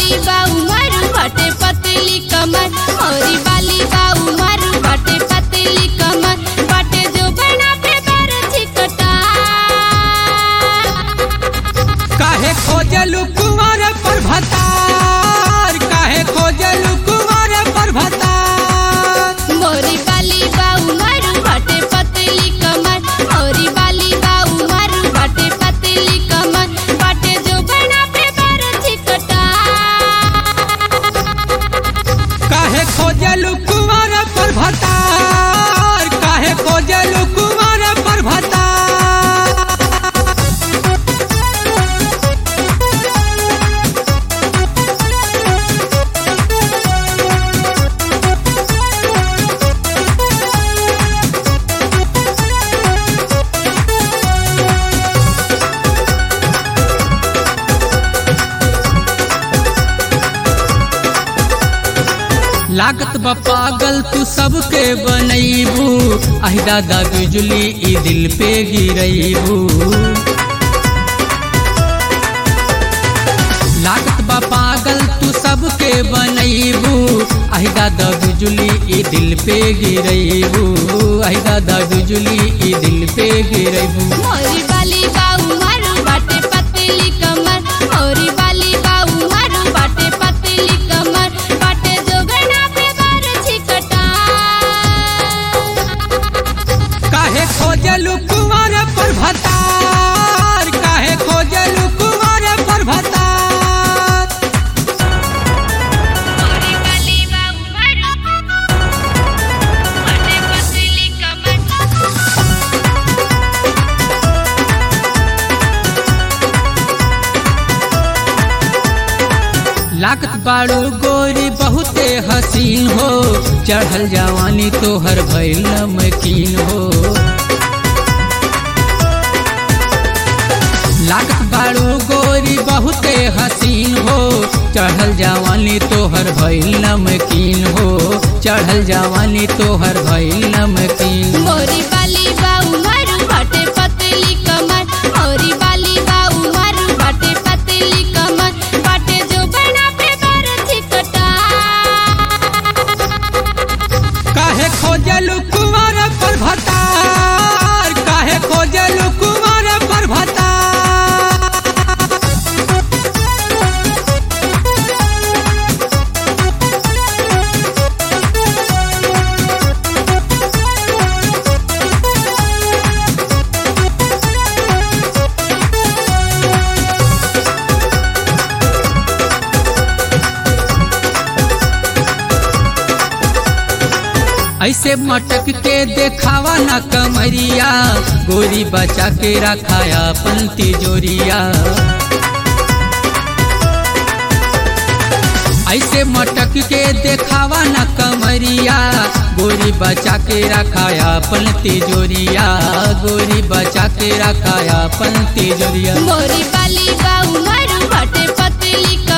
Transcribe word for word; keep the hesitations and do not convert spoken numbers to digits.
बाली बा उमर बाटे पतली कमर मोरी बाली बा उमर बाटे पतली कमर बाटे जो बना पे बार चिकटा काहे खोजलू कुंवर पर भतार काहे खोजलू कुंवर पर भतार मोरी बाली बा उमर बाटे पतली कमर मोरी बाली बा उमर बाटे पतली कमर बाटे जो बना पे बार चिकटा काहे खोजलू कुंवर पर भतार काहे खोजलू कुंवर पर भतार लागत बा पागल तू सबके बनैबू आहि दादा बिजली ई दिल पे गिरैबू लागत बा पागल तू सबके बनैबू आहि दादा बिजली ई दिल पे गिरैबू आहि दादा बिजली ई दिल पे गिरैबू मोरी बाली बा उमर बाटे पतली कमर मोरी बाली बा उमर बाटे पतली कमर बाटे जो बना पे बार चिकटा काहे खोजलू कुंवर पर भतार काहे खोजलू कुंवर पर भतार मोरी बाली बा उमर बाटे पतली कमर लागत बाड़ू गोरी बहुते हसीन हो चढ़ल जवानी तोहर भइल नमकीन हो लागत बाड़ू गोरी बहुते हसीन हो चढ़ल जवानी तोहर भइल नमकीन हो चढ़ल जवानी तोहर भइल नमकीन मोरी बाली बा उमर बाटे पतली कमर मोरी बाली बा उमर बाटे पतली कमर बाटे जो बना पे बार चिकटा काहे खोजलू कुंवर पर भतार काहे खोजलू कुंवर पर भतार ऐसे मटक के देखावा ना कमरिया गोरी बचा के रखाया अपन तिजोरिया ऐसे मटक के देखावा ना कमरिया गोरी बचा के रखाया अपन तिजोरिया गोरी बचा के रखाया अपन तिजोरिया मोरी बाली बा उमर बाटे पतली